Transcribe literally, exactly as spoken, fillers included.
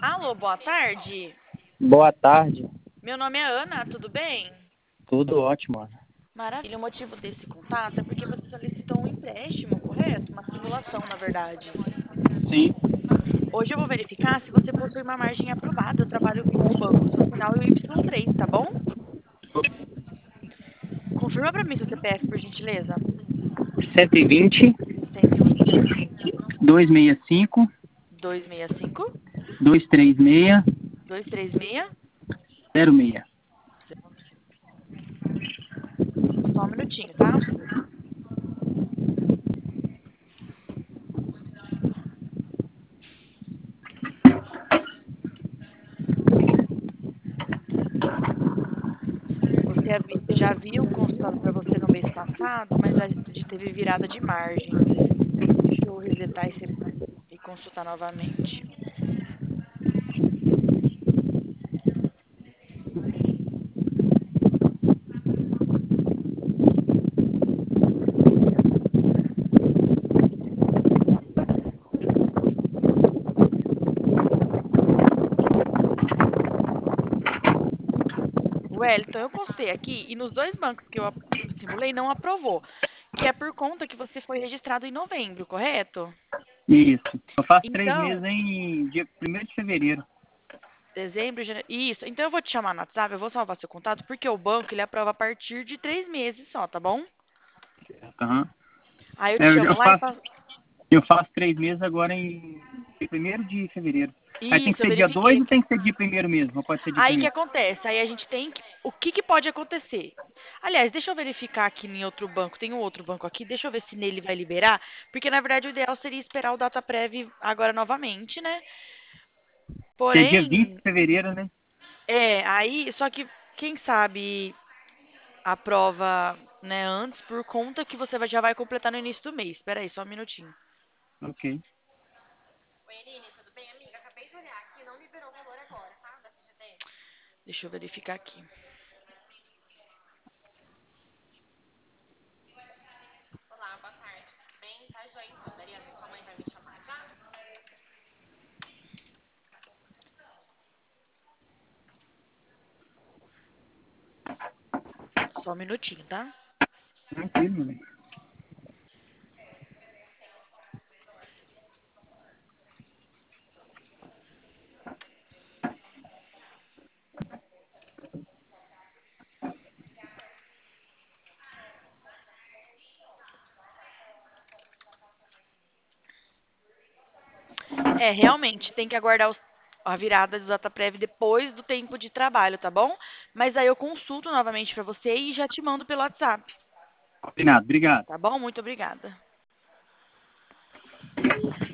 Alô, boa tarde. Boa tarde. Meu nome é Ana, tudo bem? Tudo ótimo, Ana. Maravilha. O motivo desse contato é porque você solicitou um empréstimo, correto? Uma simulação, na verdade. Sim. Hoje eu vou verificar se você possui uma margem aprovada. Eu trabalho com o Banco Social e o Y três, tá bom? Confirma pra mim seu C P F, por gentileza. cento e vinte, cento e vinte, duzentos e sessenta e cinco, duzentos e sessenta e cinco, duzentos e trinta e seis, duzentos e trinta e seis. zero seis. Só um minutinho, tá? Você havi- já havia um consultado para você no mês passado, mas a gente teve virada de margem. Deixa eu resetar esse e consultar novamente. Wellington, eu consultei aqui e nos dois bancos que eu ap- simulei não aprovou, que é por conta que você foi registrado em novembro, correto? Isso. Eu faço três meses Então, em dia primeiro de fevereiro. dezembro, janeiro. Isso. Então eu vou te chamar no WhatsApp, eu vou salvar seu contato, porque o banco ele aprova a partir de três meses só, tá bom? Aham. Aí eu te É, eu, chamo eu lá e faço, faço. eu faço três meses agora em primeiro de fevereiro. Aí tem que Isso, eu ser dia verifiquei dois ou aqui. tem que ser dia primeiro mesmo? Ou pode ser dia Aí que primeiro? acontece? Aí a gente tem que. O que, que pode acontecer? Aliás, deixa eu verificar aqui em outro banco. Tem um outro banco aqui, deixa eu ver se nele vai liberar. Porque na verdade o ideal seria esperar o data prévio agora novamente, né? Que é dia vinte Porém, de fevereiro, né? é, aí, só que quem sabe a prova, né, antes, por conta que você vai- já vai completar no início do mês. Espera aí, só um minutinho. Ok. Deixa eu verificar aqui. Só um minutinho, tá? Tranquilo, né? É, realmente, tem que aguardar os- a virada do data prévia depois do tempo de trabalho, tá bom? Mas aí eu consulto novamente pra você e já te mando pelo WhatsApp, Combinado, obrigado. tá bom? Muito obrigada.